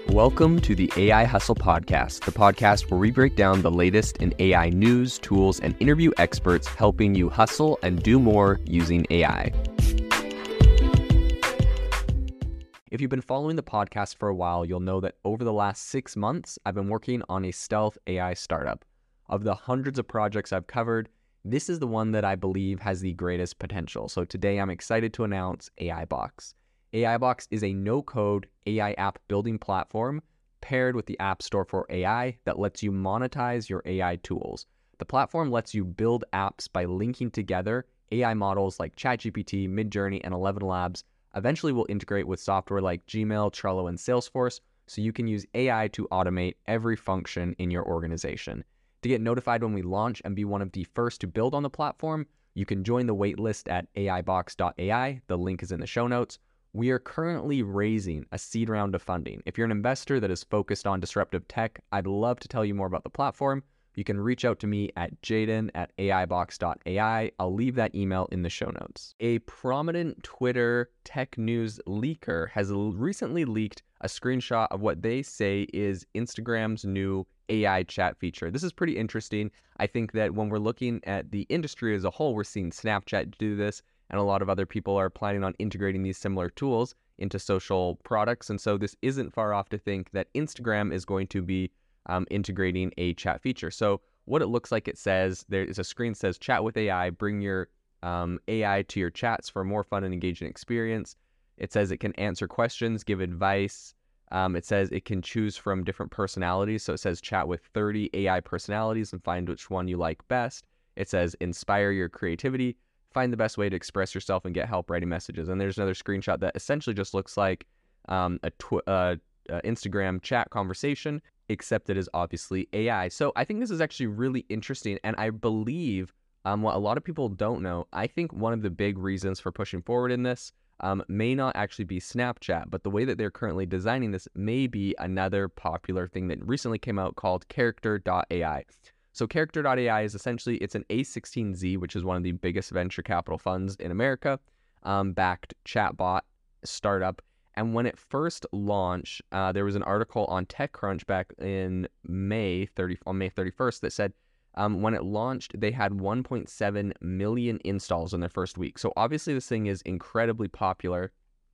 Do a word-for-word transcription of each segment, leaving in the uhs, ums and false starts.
Welcome to the A I Hustle Podcast, the podcast where we break down the latest in A I news, tools, and interview experts helping you hustle and do more using A I. If you've been following the podcast for a while, you'll know that over the last six months, I've been working on a stealth A I startup. Of the hundreds of projects I've covered, this is the one that I believe has the greatest potential. So today I'm excited to announce AIBox. AIBox is a no-code A I app building platform paired with the App Store for A I that lets you monetize your A I tools. The platform lets you build apps by linking together A I models like ChatGPT, Midjourney, and Eleven Labs. Eventually will integrate with software like Gmail, Trello, and Salesforce, so you can use A I to automate every function in your organization. To get notified when we launch and be one of the first to build on the platform, you can join the waitlist at A I box dot A I. The link is in the show notes. We are currently raising a seed round of funding. If you're an investor that is focused on disruptive tech, I'd love to tell you more about the platform. You can reach out to me at Jaden at A I box dot A I. I'll leave that email in the show notes. A prominent Twitter tech news leaker has recently leaked a screenshot of what they say is Instagram's new A I chat feature. This is pretty interesting. I think that when we're looking at the industry as a whole, we're seeing Snapchat do this, and a lot of other people are planning on integrating these similar tools into social products. And so this isn't far off to think that Instagram is going to be um, integrating a chat feature. So what it looks like, it says, there is a screen that says, chat with A I, bring your um, A I to your chats for a more fun and engaging experience. It says it can answer questions, give advice. Um, it says it can choose from different personalities. So it says chat with thirty A I personalities and find which one you like best. It says inspire your creativity. Find the best way to express yourself and get help writing messages. And there's another screenshot that essentially just looks like um, a tw- uh, uh, Instagram chat conversation, except it is obviously A I. So I think this is actually really interesting. And I believe um, what a lot of people don't know, I think one of the big reasons for pushing forward in this um, may not actually be Snapchat, but the way that they're currently designing this may be another popular thing that recently came out called Character dot A I. So Character dot A I is essentially, it's an A sixteen Z, which is one of the biggest venture capital funds in America, um, backed chatbot startup. And when it first launched, uh, there was an article on TechCrunch back in May thirtieth, on May thirty-first that said um, when it launched, they had one point seven million installs in their first week. So obviously this thing is incredibly popular.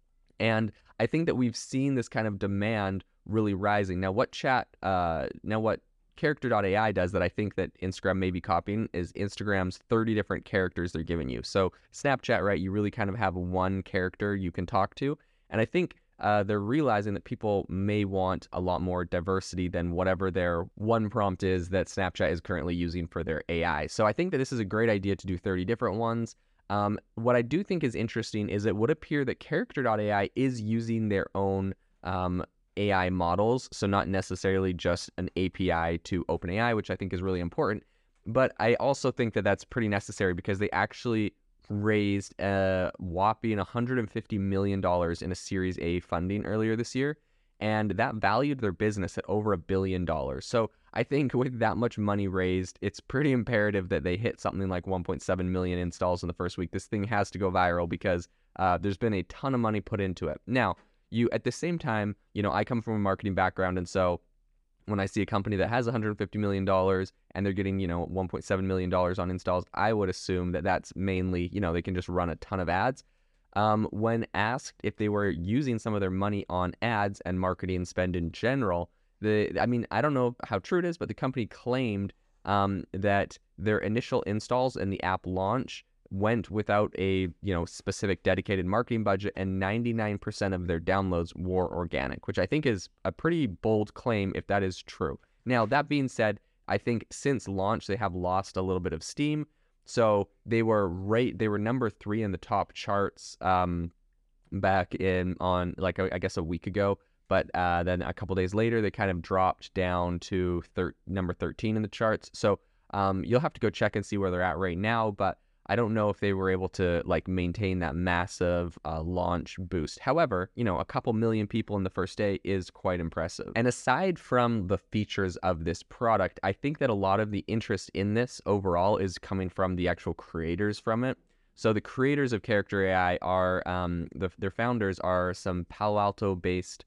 And I think that we've seen this kind of demand really rising. Now what chat, uh, now what Character dot A I does that I think that Instagram may be copying is Instagram's thirty different characters they're giving you. So Snapchat, right, you really kind of have one character you can talk to. And I think uh, they're realizing that people may want a lot more diversity than whatever their one prompt is that Snapchat is currently using for their A I. So I think that this is a great idea to do thirty different ones. Um, what I do think is interesting is it would appear that Character dot A I is using their own um, A I models, so not necessarily just an A P I to OpenAI, which I think is really important. But I also think that that's pretty necessary because they actually raised a whopping one hundred fifty million dollars in a Series A funding earlier this year, and that valued their business at over a billion dollars. So I think with that much money raised, it's pretty imperative that they hit something like one point seven million installs in the first week. This thing has to go viral because uh, there's been a ton of money put into it. Now, you, at the same time, you know, I come from a marketing background, and so when I see a company that has one hundred fifty million dollars and they're getting, you know, one point seven million dollars on installs, I would assume that that's mainly, you know, they can just run a ton of ads. Um, when asked if they were using some of their money on ads and marketing spend in general, the, I mean, I don't know how true it is, but the company claimed um, that their initial installs and the app launch went without a, you know, specific dedicated marketing budget, and ninety-nine percent of their downloads were organic, which I think is a pretty bold claim if that is true. Now, that being said, I think since launch, they have lost a little bit of steam. So they were right, they were number three in the top charts um, back in on like, I guess a week ago. But uh, then a couple days later, they kind of dropped down to thir- number thirteen in the charts. So um, you'll have to go check and see where they're at right now. But I don't know if they were able to like maintain that massive uh, launch boost. However, you know, a couple million people in the first day is quite impressive. And aside from the features of this product, I think that a lot of the interest in this overall is coming from the actual creators from it. So the creators of Character A I are, um, the, their founders are some Palo Alto-based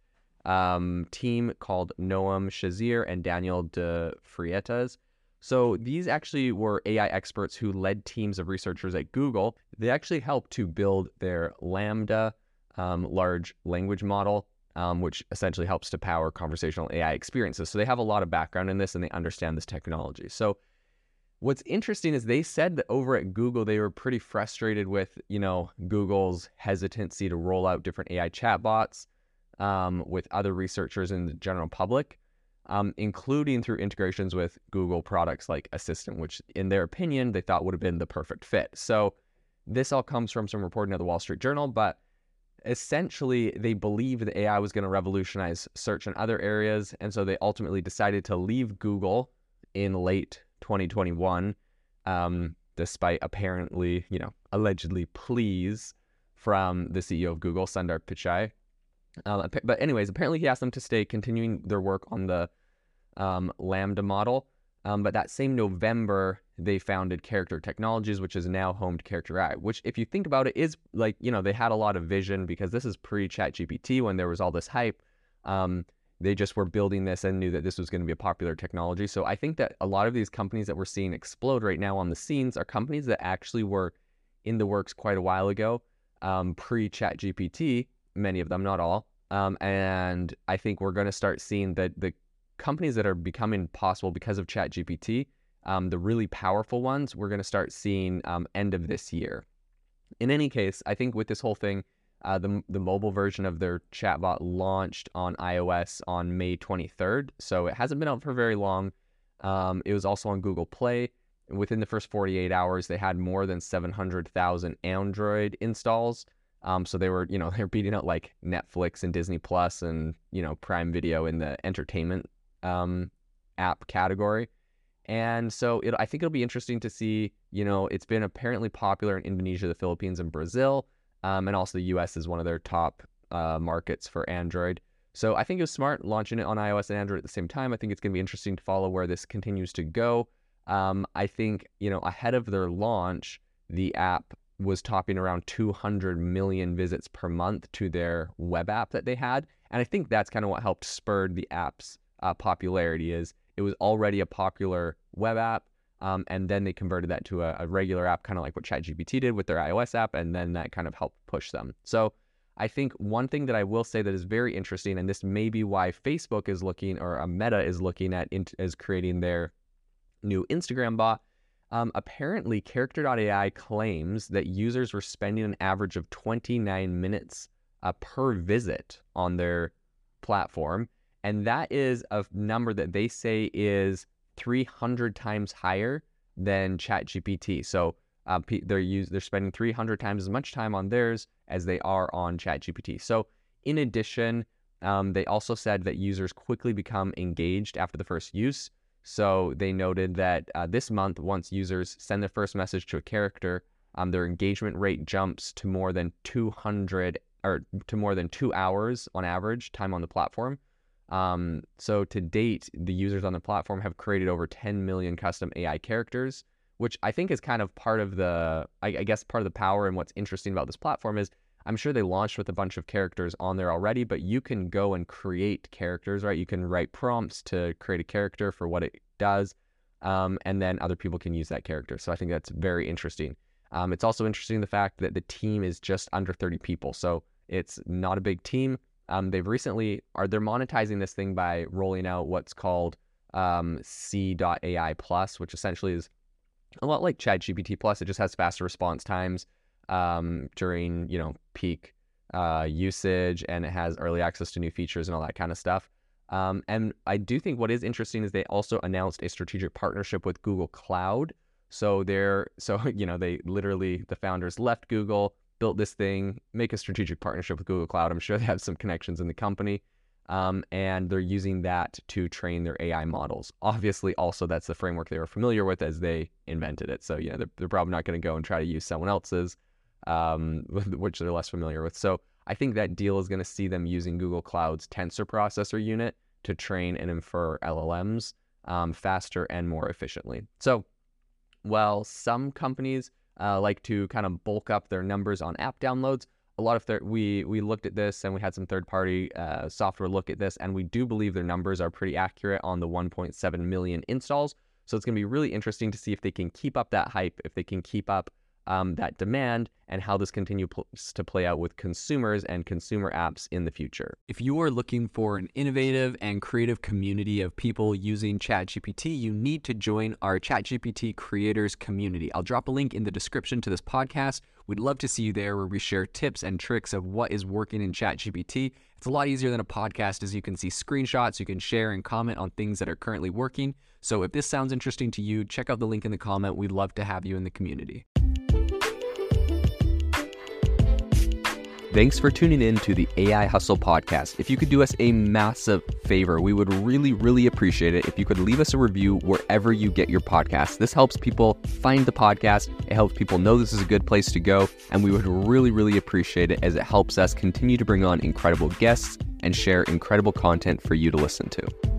um, team called Noam Shazir and Daniel De Freitas. So these actually were A I experts who led teams of researchers at Google. They actually helped to build their LaMDA um, large language model, um, which essentially helps to power conversational A I experiences. So they have a lot of background in this and they understand this technology. So what's interesting is they said that over at Google, they were pretty frustrated with, you know, Google's hesitancy to roll out different A I chatbots um, with other researchers in the general public, um, including through integrations with Google products like Assistant, which in their opinion, they thought would have been the perfect fit. So this all comes from some reporting of the Wall Street Journal, but essentially they believed that A I was going to revolutionize search in other areas. And so they ultimately decided to leave Google in late twenty twenty-one, um, despite apparently, you know, allegedly pleas from the C E O of Google, Sundar Pichai. Uh, but anyways, apparently he asked them to stay continuing their work on the um, LaMDA model. Um, but that same November, they founded Character Technologies, which is now home to Character A I, which if you think about it is like, you know, they had a lot of vision because this is pre-ChatGPT when there was all this hype. Um, they just were building this and knew that this was going to be a popular technology. So I think that a lot of these companies that we're seeing explode right now on the scenes are companies that actually were in the works quite a while ago, um, pre-ChatGPT, many of them, not all. Um, and I think we're going to start seeing that the companies that are becoming possible because of ChatGPT, um, the really powerful ones, we're going to start seeing um, end of this year. In any case, I think with this whole thing, uh, the, the mobile version of their chatbot launched on iOS on May twenty-third. So it hasn't been out for very long. Um, it was also on Google Play. Within the first forty-eight hours, they had more than seven hundred thousand Android installs. Um, so they were, you know, they're beating out like Netflix and Disney Plus and, you know, Prime Video in the entertainment um, app category. And so it, I think it'll be interesting to see, you know, it's been apparently popular in Indonesia, the Philippines, and Brazil. Um, and also the U S is one of their top uh, markets for Android. So I think it was smart launching it on iOS and Android at the same time. I think it's going to be interesting to follow where this continues to go. Um, I think, you know, ahead of their launch, the app was topping around two hundred million visits per month to their web app that they had. And I think that's kind of what helped spur the app's uh, popularity is it was already a popular web app. Um, and then they converted that to a, a regular app, kind of like what ChatGPT did with their iOS app. And then that kind of helped push them. So I think one thing that I will say that is very interesting, and this may be why Facebook is looking, or a Meta is looking at is creating their new Instagram bot. Um, apparently, Character dot A I claims that users were spending an average of twenty-nine minutes uh, per visit on their platform. And that is a number that they say is three hundred times higher than ChatGPT. So uh, they're use, they're spending three hundred times as much time on theirs as they are on ChatGPT. So in addition, um, they also said that users quickly become engaged after the first use. So they noted that uh, this month, once users send their first message to a character, um, their engagement rate jumps to more than two hundred or to more than two hours on average time on the platform. Um, so to date, the users on the platform have created over ten million custom A I characters, which I think is kind of part of the, I, I guess part of the power and what's interesting about this platform is I'm sure they launched with a bunch of characters on there already, but you can go and create characters, right? You can write prompts to create a character for what it does, um, and then other people can use that character. So I think that's very interesting. Um, it's also interesting the fact that the team is just under thirty people, so it's not a big team. Um, they've recently, are they're monetizing this thing by rolling out what's called um, C dot A I Plus, which essentially is a lot like ChatGPT Plus. It just has faster response times um, during, you know, peak uh, usage, and it has early access to new features and all that kind of stuff. Um, and I do think what is interesting is they also announced a strategic partnership with Google Cloud. So they're, so, you know, they literally, the founders left Google, built this thing, make a strategic partnership with Google Cloud. I'm sure they have some connections in the company. Um, and they're using that to train their A I models. Obviously, also, that's the framework they were familiar with as they invented it. So, yeah, they're, they're probably not going to go and try to use someone else's, um, which they're less familiar with. So I think that deal is going to see them using Google Cloud's tensor processor unit to train and infer L L Ms um, faster and more efficiently. So while some companies uh, like to kind of bulk up their numbers on app downloads, a lot of third, we we looked at this and we had some third-party uh, software look at this, and we do believe their numbers are pretty accurate on the one point seven million installs. So it's going to be really interesting to see if they can keep up that hype, if they can keep up um, that demand, and how this continues to play out with consumers and consumer apps in the future. If you are looking for an innovative and creative community of people using ChatGPT, you need to join our ChatGPT creators community. I'll drop a link in the description to this podcast. We'd love to see you there, where we share tips and tricks of what is working in ChatGPT. It's a lot easier than a podcast, as you can see screenshots, you can share and comment on things that are currently working. So if this sounds interesting to you, check out the link in the comment. We'd love to have you in the community. Thanks for tuning in to the A I Hustle podcast. If you could do us a massive favor, we would really, really appreciate it if you could leave us a review wherever you get your podcasts. This helps people find the podcast. It helps people know this is a good place to go. And we would really, really appreciate it, as it helps us continue to bring on incredible guests and share incredible content for you to listen to.